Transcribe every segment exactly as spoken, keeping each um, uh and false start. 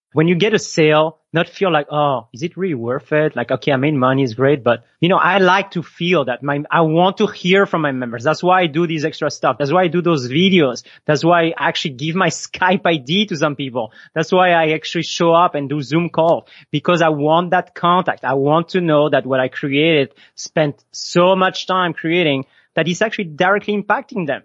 When you get a sale, not feel like, oh, is it really worth it? Like, okay, I made money, is great. But, you know, I like to feel that my, I want to hear from my members. That's why I do this extra stuff. That's why I do those videos. That's why I actually give my Skype I D to some people. That's why I actually show up and do Zoom call, because I want that contact. I want to know that what I created, spent so much time creating, that it's actually directly impacting them.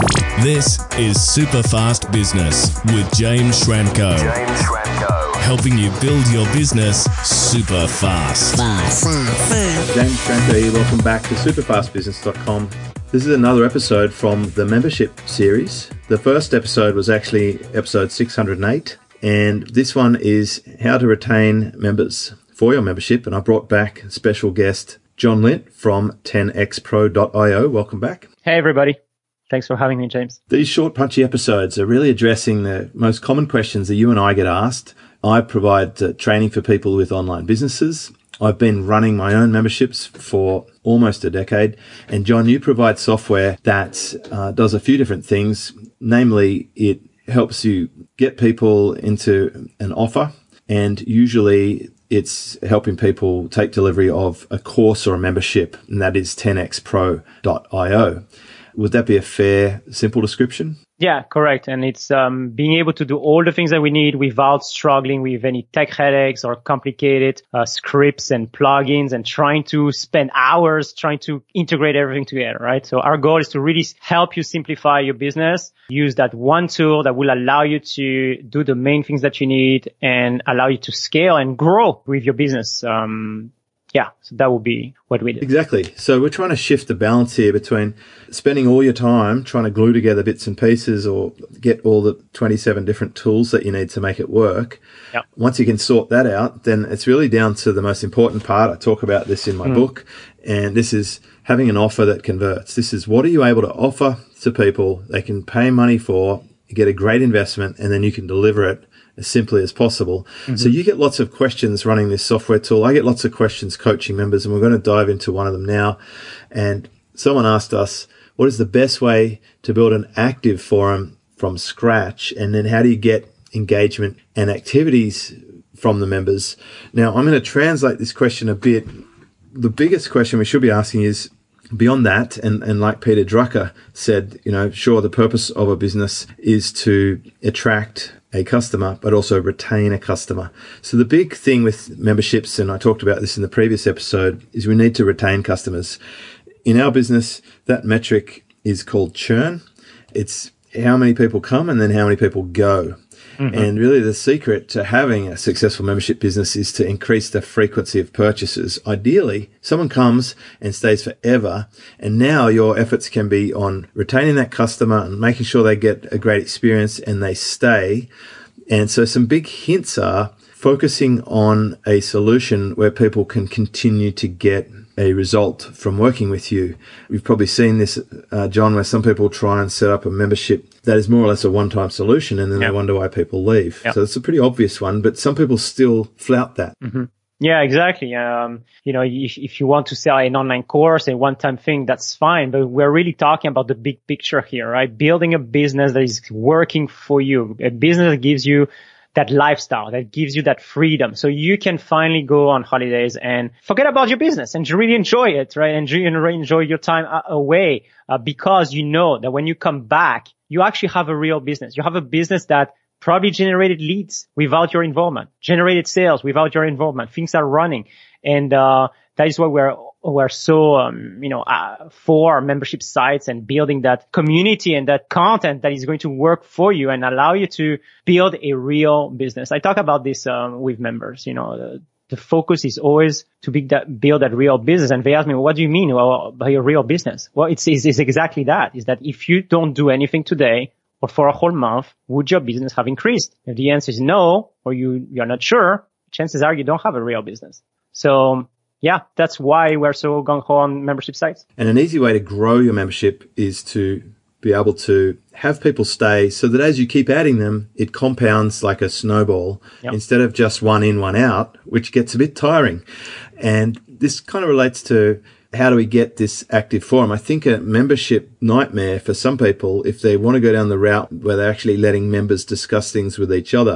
This is Super Fast Business with James Schramko. James Schramko. Helping you build your business super fast. Fast. Fast. James Schramko here. Welcome back to super fast business dot com. This is another episode from the membership series. The first episode was actually episode six hundred eight, and this one is how to retain members for your membership. And I brought back special guest John Lint from ten x pro dot io. Welcome back. Hey, everybody. Thanks for having me, James. These short, punchy episodes are really addressing the most common questions that you and I get asked. I provide uh, training for people with online businesses. I've been running my own memberships for almost a decade. And John, you provide software that uh, does a few different things. Namely, it helps you get people into an offer, and usually it's helping people take delivery of a course or a membership, and that is ten x pro dot io. Would that be a fair, simple description? Yeah, correct. And it's um, being able to do all the things that we need without struggling with any tech headaches or complicated uh, scripts and plugins and trying to spend hours trying to integrate everything together, right? So our goal is to really help you simplify your business, use that one tool that will allow you to do the main things that you need and allow you to scale and grow with your business. Um, Yeah, so that would be what we do. Exactly. So we're trying to shift the balance here between spending all your time trying to glue together bits and pieces or get all the twenty-seven different tools that you need to make it work. Yep. Once you can sort that out, then it's really down to the most important part. I talk about this in my mm. book, and this is having an offer that converts. This is what are you able to offer to people they can pay money for, get a great investment, and then you can deliver it as simply as possible. Mm-hmm. So you get lots of questions running this software tool. I get lots of questions coaching members, and we're going to dive into one of them now. And someone asked us, what is the best way to build an active forum from scratch? And then how do you get engagement and activities from the members? Now, I'm going to translate this question a bit. The biggest question we should be asking is, beyond that, and, and like Peter Drucker said, you know, sure, the purpose of a business is to attract a customer, but also retain a customer. So the big thing with memberships, and I talked about this in the previous episode, is we need to retain customers. In our business, that metric is called churn. It's how many people come and then how many people go. Mm-hmm. And really the secret to having a successful membership business is to increase the frequency of purchases. Ideally, someone comes and stays forever, and now your efforts can be on retaining that customer and making sure they get a great experience and they stay. And so some big hints are focusing on a solution where people can continue to get a result from working with you. We've probably seen this, uh, John, where some people try and set up a membership that is more or less a one-time solution, and then yep. they wonder why people leave. Yep. So it's a pretty obvious one, but some people still flout that. Mm-hmm. Yeah, exactly. Um, you know, if, if you want to sell an online course, a one-time thing, that's fine. But we're really talking about the big picture here, right? Building a business that is working for you, a business that gives you that lifestyle, that gives you that freedom. So you can finally go on holidays and forget about your business and really enjoy it, right? And enjoy your time away, uh, because you know that when you come back, you actually have a real business. You have a business that probably generated leads without your involvement, generated sales without your involvement. Things are running. And, uh, that is why we're, we're so, um, you know, uh, for membership sites and building that community and that content that is going to work for you and allow you to build a real business. I talk about this, um, with members, you know, the, the focus is always to be that, build that real business. And they ask me, well, what do you mean well, by a real business? Well, it's, it's, it's exactly that, is that if you don't do anything today or for a whole month, would your business have increased? If the answer is no, or you, you're not sure, chances are you don't have a real business. So, yeah, that's why we're so gung-ho on membership sites. And an easy way to grow your membership is to be able to have people stay so that as you keep adding them, it compounds like a snowball yep. instead of just one in, one out, which gets a bit tiring. And this kind of relates to how do we get this active forum? I think a membership nightmare for some people, if they want to go down the route where they're actually letting members discuss things with each other,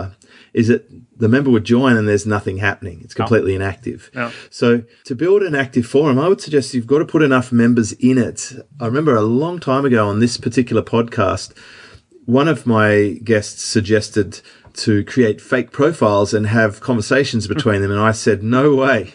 is that the member would join and there's nothing happening. It's completely oh. inactive. Yeah. So to build an active forum, I would suggest you've got to put enough members in it. I remember a long time ago on this particular podcast, one of my guests suggested to create fake profiles and have conversations between them. And I said, no way.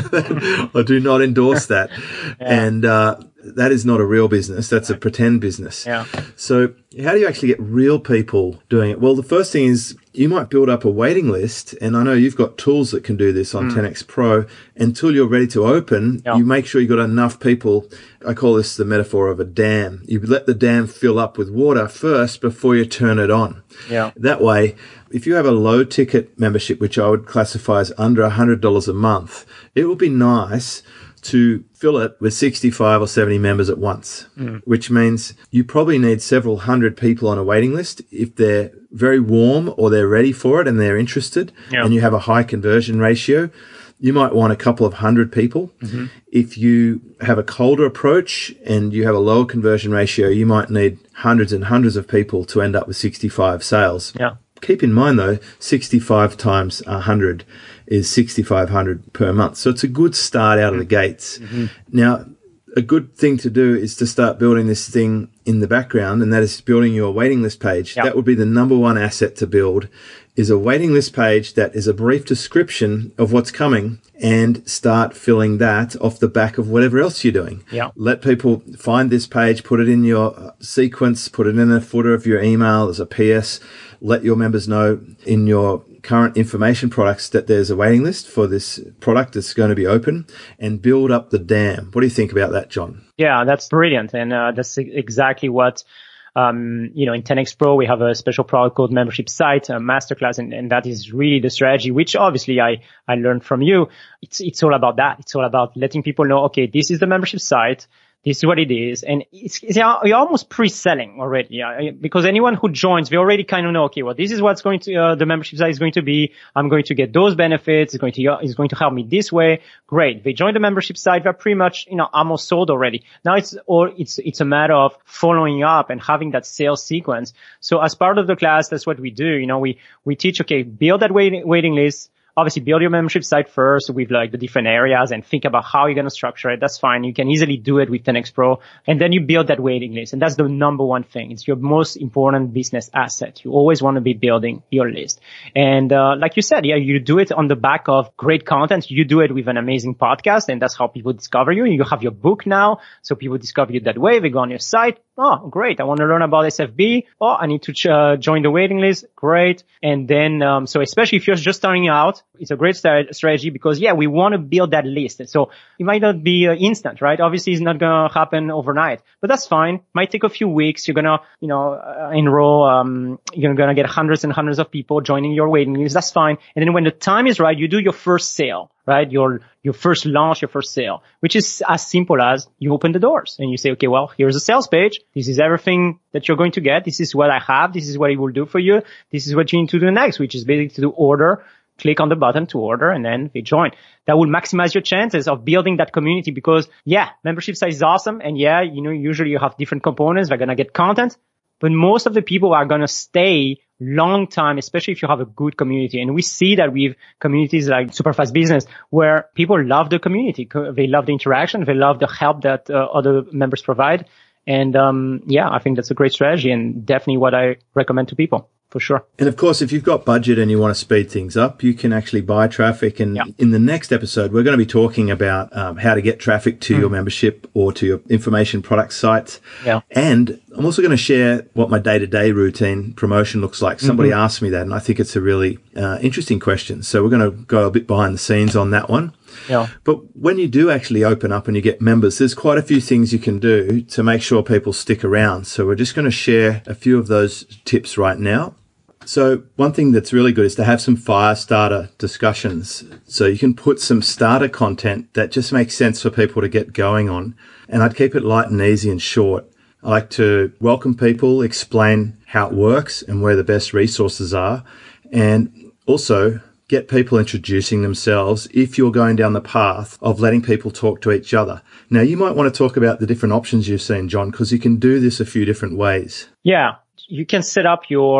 I do not endorse that. Yeah. And, uh, that is not a real business. That's a pretend business. Yeah. So how do you actually get real people doing it? Well, the first thing is you might build up a waiting list. And I know you've got tools that can do this on mm. ten X Pro. Until you're ready to open, yeah. you make sure you've got enough people. I call this the metaphor of a dam. You let the dam fill up with water first before you turn it on. Yeah. That way, if you have a low ticket membership, which I would classify as under one hundred dollars a month, it would be nice to fill it with sixty-five or seventy members at once, mm. which means you probably need several hundred people on a waiting list. If they're very warm or they're ready for it and they're interested, yeah. and you have a high conversion ratio, you might want a couple of hundred people. Mm-hmm. If you have a colder approach and you have a lower conversion ratio, you might need hundreds and hundreds of people to end up with sixty-five sales. Yeah. Keep in mind, though, sixty-five times one hundred is sixty-five hundred per month. So it's a good start out of the gates. Mm-hmm. Now, a good thing to do is to start building this thing in the background, and that is building your waiting list page. Yep. That would be the number one asset to build, is a waiting list page that is a brief description of what's coming, and start filling that off the back of whatever else you're doing. Yep. Let people find this page, put it in your sequence, put it in the footer of your email as a P S. Let your members know in your current information products that there's a waiting list for this product that's going to be open, and build up the dam. What do you think about that, John? Yeah, that's brilliant. And uh, that's exactly what, um, you know, in ten X Pro, we have a special product called Membership Site, a masterclass. And, and that is really the strategy, which obviously I, I learned from you. It's, it's all about that. It's all about letting people know, okay, this is the membership site. This is what it is. And it's, it's you're almost pre-selling already, yeah, because anyone who joins, we already kind of know, okay, well, this is what's going to, uh, the membership site is going to be. I'm going to get those benefits. It's going to, it's going to help me this way. Great. They join the membership site. They're pretty much, you know, almost sold already. Now it's, or it's, it's a matter of following up and having that sales sequence. So as part of the class, that's what we do. You know, we, we teach, okay, build that waiting, waiting list. Obviously, build your membership site first with like the different areas and think about how you're going to structure it. That's fine. You can easily do it with ten X Pro. And then you build that waiting list. And that's the number one thing. It's your most important business asset. You always want to be building your list. And, uh, like you said, yeah, you do it on the back of great content. You do it with an amazing podcast, and that's how people discover you. You have your book now. So people discover you that way. They go on your site. Oh, great. I want to learn about S F B. Oh, I need to ch- uh, join the waiting list. Great. And then, um, so especially if you're just starting out, it's a great st- strategy because, yeah, we want to build that list. So it might not be uh, instant, right? Obviously, it's not going to happen overnight, but that's fine. Might take a few weeks. You're going to, you know, uh, enroll, um, you're going to get hundreds and hundreds of people joining your waiting list. That's fine. And then when the time is right, you do your first sale, right? Your, your first launch, your first sale, which is as simple as you open the doors and you say, okay, well, here's a sales page. This is everything that you're going to get. This is what I have. This is what it will do for you. This is what you need to do next, which is basically to order. Click on the button to order, and then they join. That will maximize your chances of building that community because, yeah, membership site is awesome. And yeah, you know, usually you have different components. They're going to get content, but most of the people are going to stay long time, especially if you have a good community. And we see that with communities like Superfast Business, where people love the community. They love the interaction. They love the help that uh, other members provide. And, um, yeah, I think that's a great strategy and definitely what I recommend to people. For sure. And of course, if you've got budget and you want to speed things up, you can actually buy traffic. And yeah. in the next episode, we're going to be talking about um, how to get traffic to mm. your membership or to your information product sites. Yeah. And I'm also going to share what my day-to-day routine promotion looks like. Somebody mm-hmm. asked me that, and I think it's a really uh, interesting question. So we're going to go a bit behind the scenes on that one. Yeah. But when you do actually open up and you get members, there's quite a few things you can do to make sure people stick around. So we're just going to share a few of those tips right now. So one thing that's really good is to have some fire starter discussions. So you can put some starter content that just makes sense for people to get going on. And I'd keep it light and easy and short. I like to welcome people, explain how it works and where the best resources are, and also get people introducing themselves if you're going down the path of letting people talk to each other. Now, you might want to talk about the different options you've seen, John, because you can do this a few different ways. Yeah, you can set up your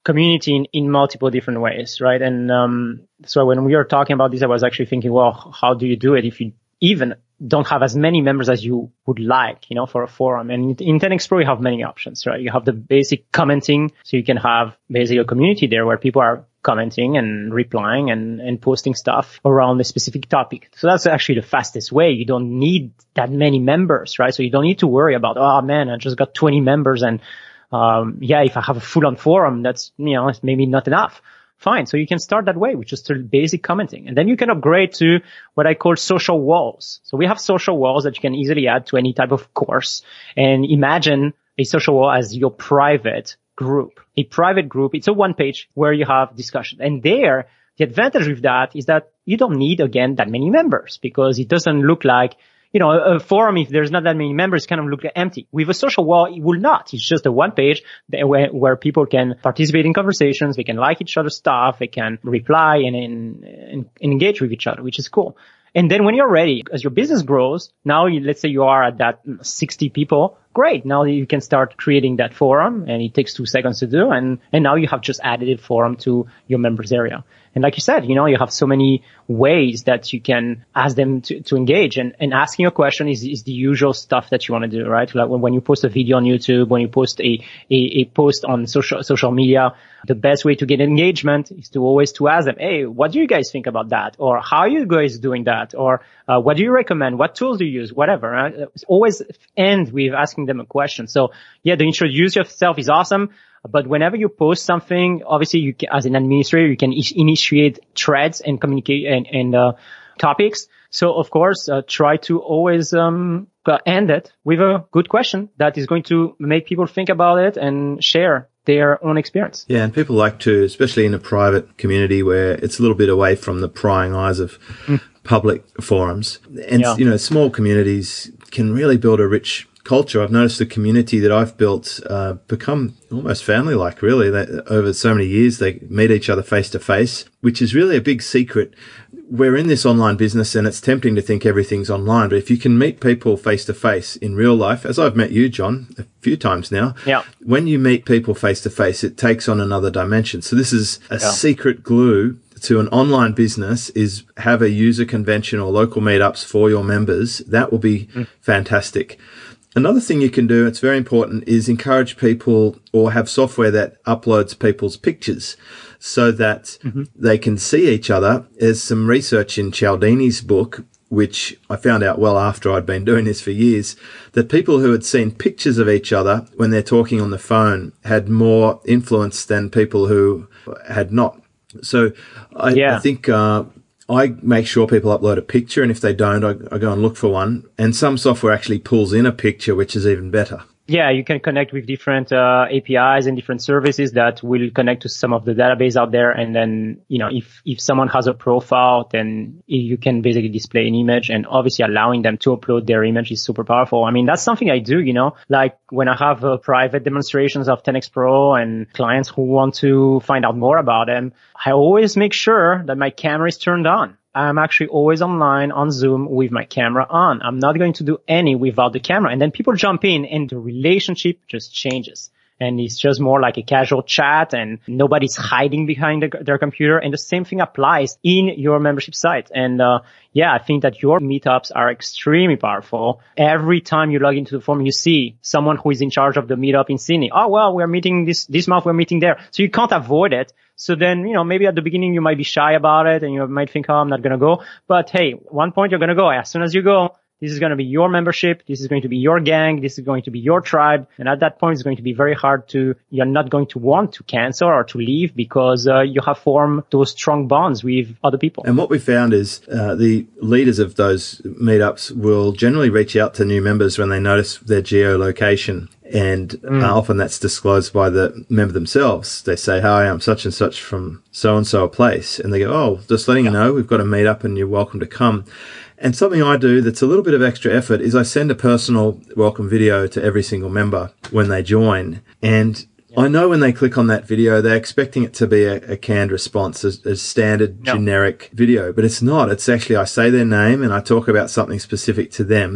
community in, in multiple different ways, right? And um, so when we were talking about this, I was actually thinking, well, how do you do it if you even don't have as many members as you would like, you know, for a forum? And in ten X Pro, you have many options, right? You have the basic commenting, so you can have basically a community there where people are commenting and replying and, and posting stuff around a specific topic. So that's actually the fastest way. You don't need that many members, right? So you don't need to worry about, oh man, I just got twenty members and, um, yeah, if I have a full-on forum, that's, you know, it's maybe not enough. Fine. So you can start that way with just basic commenting. And then you can upgrade to what I call social walls. So we have social walls that you can easily add to any type of course. And imagine a social wall as your private group. A private group, it's a one page where you have discussion. And there, the advantage with that is that you don't need, again, that many members, because it doesn't look like, you know, a forum, if there's not that many members, kind of look empty. With a social wall, it will not. It's just a one page where, where people can participate in conversations, they can like each other's stuff, they can reply and, and, and engage with each other, which is cool. And then when you're ready, as your business grows, now you, let's say you are at that sixty people, great. Now you can start creating that forum, and it takes two seconds to do. And, and now you have just added a forum to your members area. And like you said, you know, you have so many ways that you can ask them to, to engage. And, and asking a question is, is the usual stuff that you want to do, right? Like when, when you post a video on YouTube, when you post a, a, a post on social, social media, the best way to get engagement is to always to ask them, hey, what do you guys think about that? Or how are you guys doing that? Or uh, what do you recommend? What tools do you use? Whatever. Right? It's always end with asking them a question. So yeah, the introduce yourself is awesome. But whenever you post something, obviously you can, as an administrator, you can initiate threads and communicate and, and uh, topics. So of course, uh, try to always um, end it with a good question that is going to make people think about it and share their own experience. Yeah, and people like to, especially in a private community where it's a little bit away from the prying eyes of mm. public forums. And, yeah. you know, small communities can really build a rich culture. I've noticed the community that I've built uh, become almost family-like, really. They, over so many years, they meet each other face-to-face, which is really a big secret. We're in this online business, and it's tempting to think everything's online, but if you can meet people face-to-face in real life, as I've met you, John, a few times now, yeah. when you meet people face-to-face, it takes on another dimension. So this is a yeah. secret glue to an online business, is have a user convention or local meetups for your members. That will be mm. fantastic. Another thing you can do, it's very important, is encourage people or have software that uploads people's pictures so that mm-hmm. they can see each other. There's some research in Cialdini's book, which I found out well after I'd been doing this for years, that people who had seen pictures of each other when they're talking on the phone had more influence than people who had not. So I, yeah. I think uh, I make sure people upload a picture, and if they don't, I, I go and look for one. And some software actually pulls in a picture, which is even better. Yeah, you can connect with different uh, A P Is and different services that will connect to some of the database out there. And then, you know, if, if someone has a profile, then you can basically display an image, and obviously allowing them to upload their image is super powerful. I mean, that's something I do, you know, like when I have uh, private demonstrations of ten X Pro and clients who want to find out more about them, I always make sure that my camera is turned on. I'm actually always online on Zoom with my camera on. I'm not going to do any without the camera. And then people jump in and the relationship just changes. And it's just more like a casual chat, and nobody's hiding behind the, their computer. And the same thing applies in your membership site. And, uh, yeah, I think that your meetups are extremely powerful. Every time you log into the forum, you see someone who is in charge of the meetup in Sydney. Oh, well, we're meeting this, this month, we're meeting there. So you can't avoid it. So then, you know, maybe at the beginning you might be shy about it and you might think, oh, I'm not going to go. But hey, one point you're going to go. As soon as you go, this is going to be your membership. This is going to be your gang. This is going to be your tribe. And at that point, it's going to be very hard to, you're not going to want to cancel or to leave because uh, you have formed those strong bonds with other people. And what we found is uh, the leaders of those meetups will generally reach out to new members when they notice their geolocation. And mm. uh, often that's disclosed by the member themselves. They say, hi, I'm such and such from so-and-so a place. And they go, oh, just letting yeah. you know, we've got a meetup and you're welcome to come. And something I do that's a little bit of extra effort is I send a personal welcome video to every single member when they join. And yeah. I know when they click on that video, they're expecting it to be a, a canned response, a, a standard yeah. generic video, but it's not. It's actually, I say their name and I talk about something specific to them.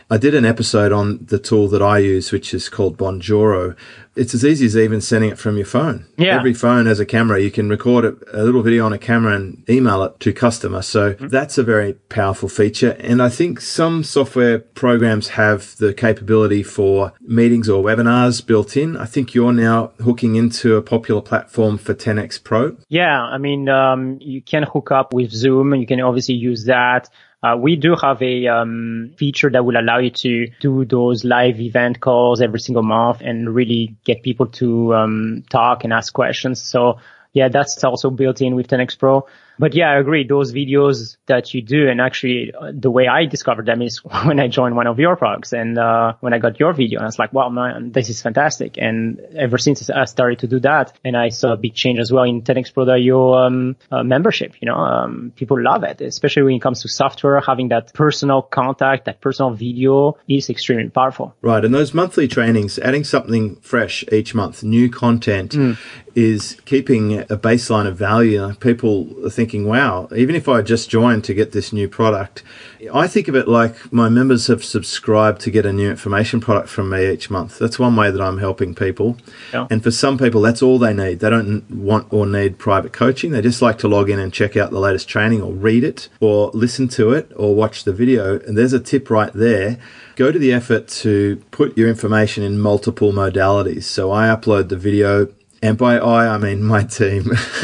I did an episode on the tool that I use, which is called Bonjoro. It's as easy as even sending it from your phone. Yeah. Every phone has a camera. You can record a, a little video on a camera and email it to customer. So mm-hmm. that's a very powerful feature. And I think some software programs have the capability for meetings or webinars built in. I think you're now hooking into a popular platform for ten X Pro. Yeah. I mean, um, you can hook up with Zoom and you can obviously use that. Uh, we do have a um, feature that will allow you to do those live event calls every single month and really get people to um, talk and ask questions. So yeah, that's also built in with ten X Pro. But yeah, I agree. Those videos that you do, and actually uh, the way I discovered them is when I joined one of your products and uh when I got your video, and I was like, wow, man, this is fantastic. And ever since I started to do that, and I saw a big change as well in ten X Pro um, uh, membership. You know, um, people love it, especially when it comes to software. Having that personal contact, that personal video is extremely powerful. Right. And those monthly trainings, adding something fresh each month, new content mm. is keeping a baseline of value. People are thinking, thinking, wow, even if I just joined to get this new product, I think of it like my members have subscribed to get a new information product from me each month. That's one way that I'm helping people. Yeah. And for some people, that's all they need. They don't want or need private coaching. They just like to log in and check out the latest training or read it or listen to it or watch the video. And there's a tip right there. Go to the effort to put your information in multiple modalities. So I upload the video. And by I, I mean my team.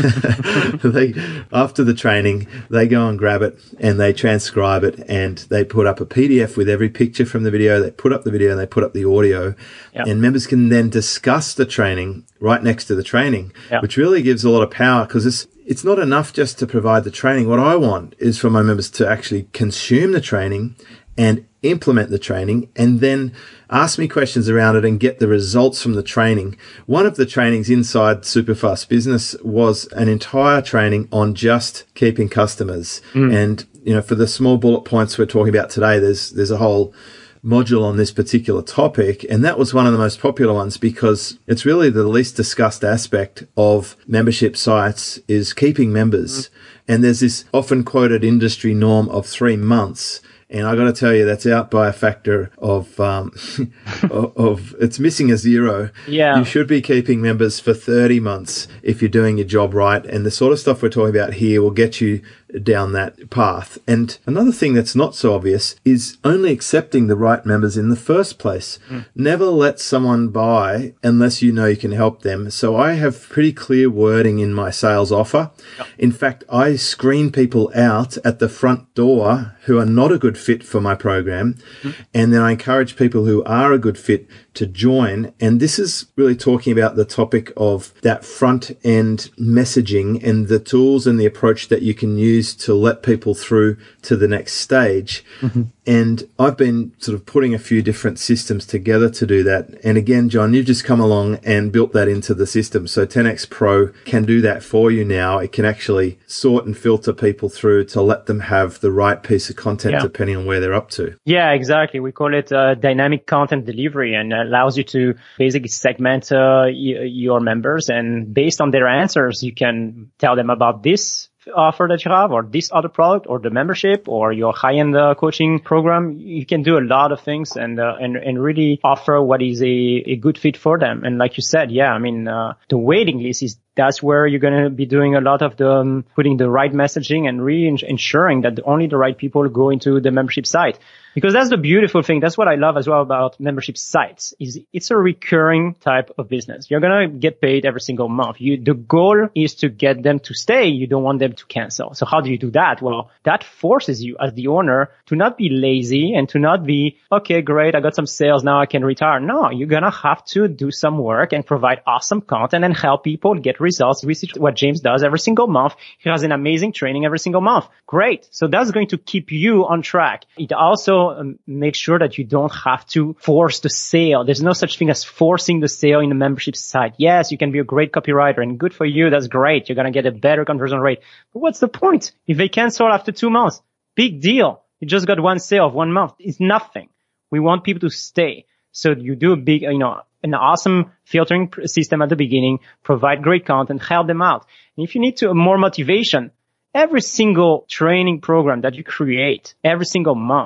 They, after the training, they go and grab it and they transcribe it and they put up a P D F with every picture from the video. They put up the video and they put up the audio. Yep. And members can then discuss the training right next to the training, yep. which really gives a lot of power because it's, it's not enough just to provide the training. What I want is for my members to actually consume the training and implement the training and then ask me questions around it and get the results from the training. One of the trainings inside Superfast Business was an entire training on just keeping customers. Mm. And, you know, for the small bullet points we're talking about today, there's, there's a whole module on this particular topic. And that was one of the most popular ones because it's really the least discussed aspect of membership sites is keeping members. Mm. And there's this often quoted industry norm of three months. And I got to tell you, that's out by a factor of, um, of, of, it's missing a zero. Yeah. You should be keeping members for thirty months if you're doing your job right. And the sort of stuff we're talking about here will get you down that path. And another thing that's not so obvious is only accepting the right members in the first place. Mm. Never let someone buy unless you know you can help them. So I have pretty clear wording in my sales offer. Yep. In fact, I screen people out at the front door who are not a good fit for my program. Mm. And then I encourage people who are a good fit to join. And this is really talking about the topic of that front end messaging and the tools and the approach that you can use to let people through to the next stage. Mm-hmm. And I've been sort of putting a few different systems together to do that. And again, John, you've just come along and built that into the system. So ten X Pro can do that for you now. It can actually sort and filter people through to let them have the right piece of content yeah. depending on where they're up to. Yeah, exactly. We call it uh, dynamic content delivery, and it allows you to basically segment uh, y- your members. And based on their answers, you can tell them about this offer that you have or this other product or the membership or your high-end uh, coaching program. You can do a lot of things and uh, and and really offer what is a, a good fit for them. And like you said, yeah, I mean, uh, the waiting list is that's where you're going to be doing a lot of the um, putting the right messaging and really in- ensuring that only the right people go into the membership site. Because that's the beautiful thing. That's what I love as well about membership sites is it's a recurring type of business. You're going to get paid every single month. You, the goal is to get them to stay. You don't want them to cancel. So how do you do that? Well, that forces you as the owner to not be lazy and to not be, okay, great. I got some sales. Now I can retire. No, you're going to have to do some work and provide awesome content and help people get results, which is what James does every single month. He has an amazing training every single month. Great. So that's going to keep you on track. It also Um, make sure that you don't have to force the sale. There's no such thing as forcing the sale in the membership site. Yes, you can be a great copywriter and good for you. That's great. You're going to get a better conversion rate. But what's the point? If they cancel after two months, big deal. You just got one sale of one month. It's nothing. We want people to stay. So you do a big, you know, an awesome filtering system at the beginning, provide great content, help them out. And if you need to more motivation, every single training program that you create every single month,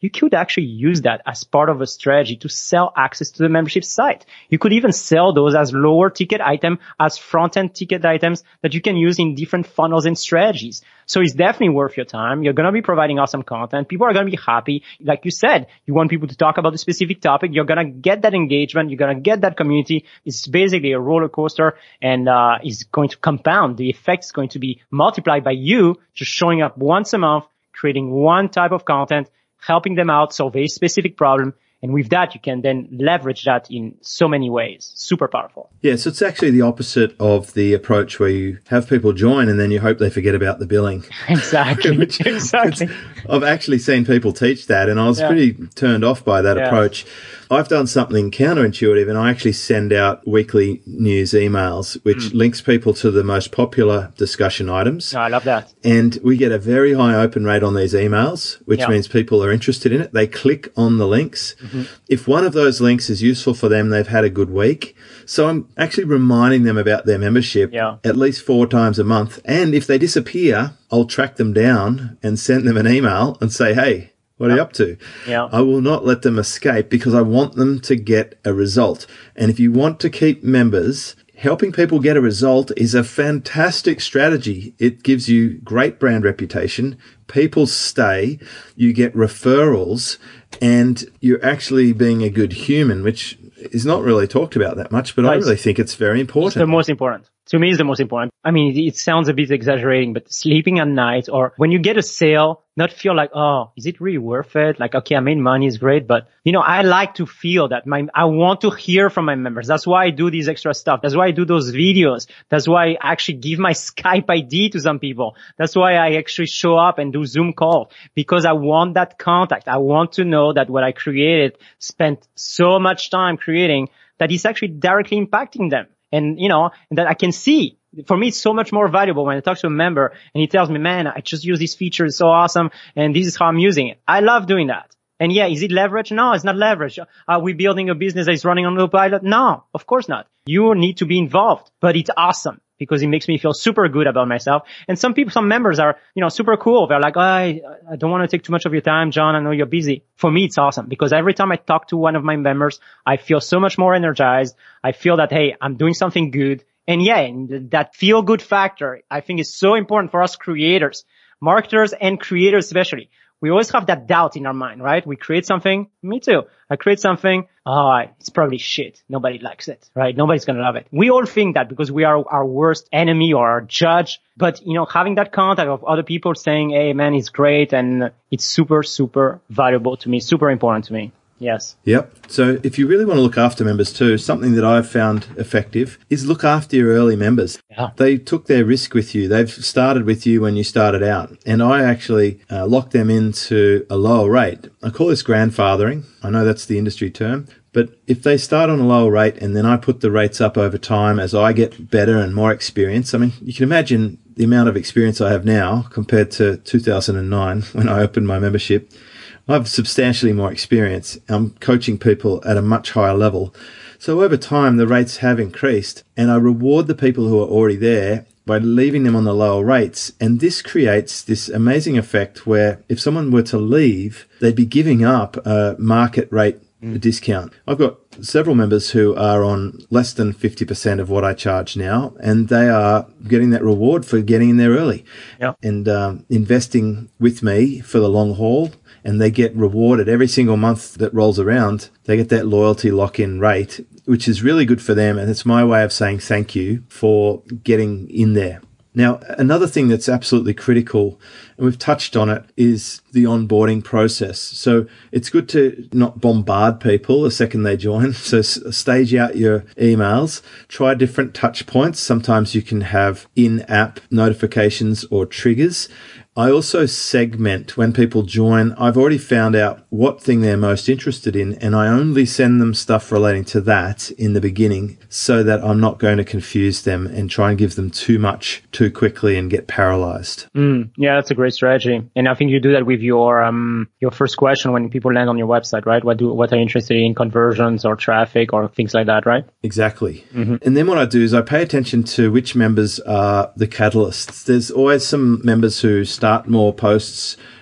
you could actually use that as part of a strategy to sell access to the membership site. You could even sell those as lower ticket item, as front-end ticket items that you can use in different funnels and strategies. So it's definitely worth your time. You're going to be providing awesome content. People are going to be happy. Like you said, you want people to talk about a specific topic. You're going to get that engagement. You're going to get that community. It's basically a roller coaster, and uh is going to compound. The effect is going to be multiplied by you just showing up once a month, creating one type of content, helping them out, solve a specific problem. And with that, you can then leverage that in so many ways. Super powerful. Yeah, so it's actually the opposite of the approach where you have people join and then you hope they forget about the billing. Exactly. Which, exactly. I've actually seen people teach that, and I was yeah. pretty turned off by that yeah. approach. I've done something counterintuitive, and I actually send out weekly news emails, which mm. links people to the most popular discussion items. Oh, I love that. And we get a very high open rate on these emails, which yeah. means people are interested in it. They click on the links. Mm-hmm. If one of those links is useful for them, they've had a good week. So I'm actually reminding them about their membership yeah. at least four times a month. And if they disappear, I'll track them down and send them an email and say, hey, what are you up to? Yeah. I will not let them escape because I want them to get a result. And if you want to keep members, helping people get a result is a fantastic strategy. It gives you great brand reputation. People stay, you get referrals, and you're actually being a good human, which is not really talked about that much, but I really think it's very important. It's the most important. To me, it's the most important. I mean, it sounds a bit exaggerating, but sleeping at night, or when you get a sale, not feel like, oh, is it really worth it? Like, okay, I made money, is great. But, you know, I like to feel that my, I want to hear from my members. That's why I do this extra stuff. That's why I do those videos. That's why I actually give my Skype I D to some people. That's why I actually show up and do Zoom calls, because I want that contact. I want to know that what I created, spent so much time creating, that it's actually directly impacting them. And, you know, that I can see. For me, it's so much more valuable when I talk to a member and he tells me, man, I just use this feature. It's so awesome. And this is how I'm using it. I love doing that. And yeah, is it leverage? No, it's not leverage. Are we building a business that is running on autopilot? No, of course not. You need to be involved, but it's awesome because it makes me feel super good about myself. And some people, some members are, you know, super cool. They're like, oh, I, I don't want to take too much of your time, John. I know you're busy. For me, it's awesome because every time I talk to one of my members, I feel so much more energized. I feel that, hey, I'm doing something good. And yeah, and that feel good factor, I think is so important for us creators, marketers and creators especially. We always have that doubt in our mind, right? We create something. Me too. I create something. Oh, it's probably shit. Nobody likes it, right? Nobody's going to love it. We all think that because we are our worst enemy or our judge. But, you know, having that contact of other people saying, hey, man, it's great. And it's super, super valuable to me, super important to me. Yes. Yep. So if you really want to look after members too, something that I've found effective is look after your early members. Yeah. They took their risk with you. They've started with you when you started out. And I actually uh, locked them into a lower rate. I call this grandfathering. I know that's the industry term. But if they start on a lower rate and then I put the rates up over time as I get better and more experience, I mean, you can imagine the amount of experience I have now compared to two thousand nine when I opened my membership. I have substantially more experience. I'm coaching people at a much higher level. So over time, the rates have increased, and I reward the people who are already there by leaving them on the lower rates. And this creates this amazing effect where if someone were to leave, they'd be giving up a market rate mm. discount. I've got several members who are on less than fifty percent of what I charge now, and they are getting that reward for getting in there early yeah. and um, investing with me for the long haul. And they get rewarded every single month that rolls around. They get that loyalty lock-in rate, which is really good for them. And it's my way of saying thank you for getting in there. Now, another thing that's absolutely critical, and we've touched on it, is the onboarding process. So it's good to not bombard people the second they join. So stage out your emails, try different touch points. Sometimes you can have in-app notifications or triggers. I also segment when people join. I've already found out what thing they're most interested in, and I only send them stuff relating to that in the beginning so that I'm not going to confuse them and try and give them too much too quickly and get paralyzed. Mm, yeah, that's a great strategy. And I think you do that with your um your first question when people land on your website, right? What do what are you interested in, conversions or traffic or things like that, right? Exactly. Mm-hmm. And then what I do is I pay attention to which members are the catalysts. There's always some members who start Start more posts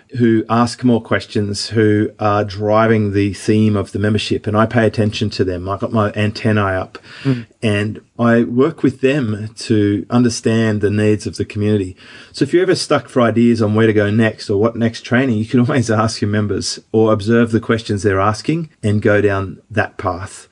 who ask more questions, who are driving the theme of the membership, and I pay attention to them. I've got my antennae up mm. and I work with them to understand the needs of the community. So if you're ever stuck for ideas on where to go next or what next training, you can always ask your members or observe the questions they're asking and go down that path.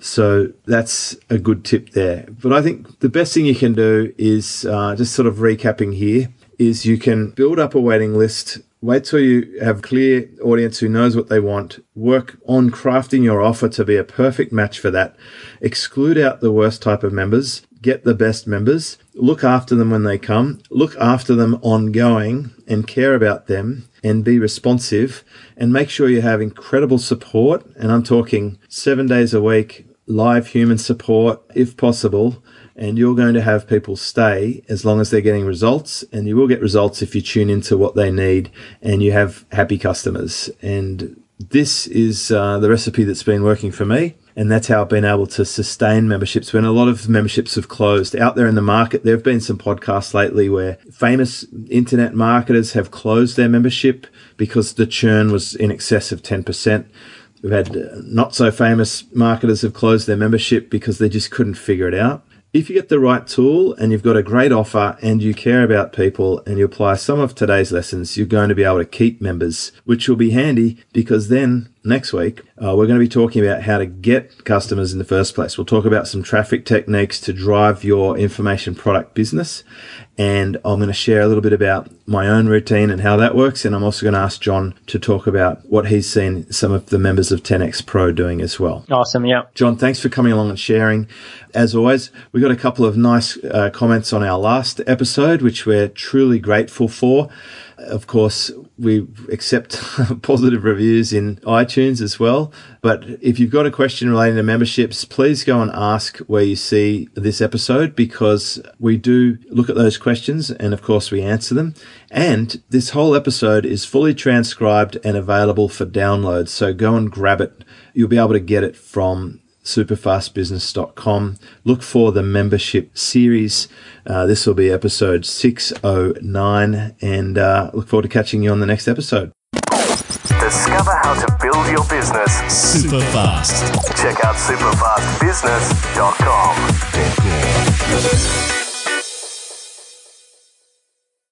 So that's a good tip there. But I think the best thing you can do is, uh, just sort of recapping here, is you can build up a waiting list. Wait till you have a clear audience who knows what they want. Work on crafting your offer to be a perfect match for that. Exclude out the worst type of members. Get the best members. Look after them when they come. Look after them ongoing and care about them and be responsive, and make sure you have incredible support. And I'm talking seven days a week, live human support if possible. And you're going to have people stay as long as they're getting results, and you will get results if you tune into what they need and you have happy customers. And this is uh, the recipe that's been working for me. And that's how I've been able to sustain memberships when a lot of memberships have closed. Out there in the market, there have been some podcasts lately where famous internet marketers have closed their membership because the churn was in excess of ten percent. We've had not so famous marketers have closed their membership because they just couldn't figure it out. If you get the right tool and you've got a great offer and you care about people and you apply some of today's lessons, you're going to be able to keep members, which will be handy because then next week, uh, we're going to be talking about how to get customers in the first place. We'll talk about some traffic techniques to drive your information product business. And I'm going to share a little bit about my own routine and how that works. And I'm also going to ask John to talk about what he's seen some of the members of ten X Pro doing as well. Awesome. Yeah. John, thanks for coming along and sharing. As always, we got a couple of nice uh, comments on our last episode, which we're truly grateful for. Of course, we accept positive reviews in iTunes as well. But if you've got a question relating to memberships, please go and ask where you see this episode, because we do look at those questions and, of course, we answer them. And this whole episode is fully transcribed and available for download. So go and grab it. You'll be able to get it from superfast business dot com. Look for the membership series. Uh, this will be episode six oh nine, and uh, look forward to catching you on the next episode. Discover how to build your business super fast. Check out superfast business dot com.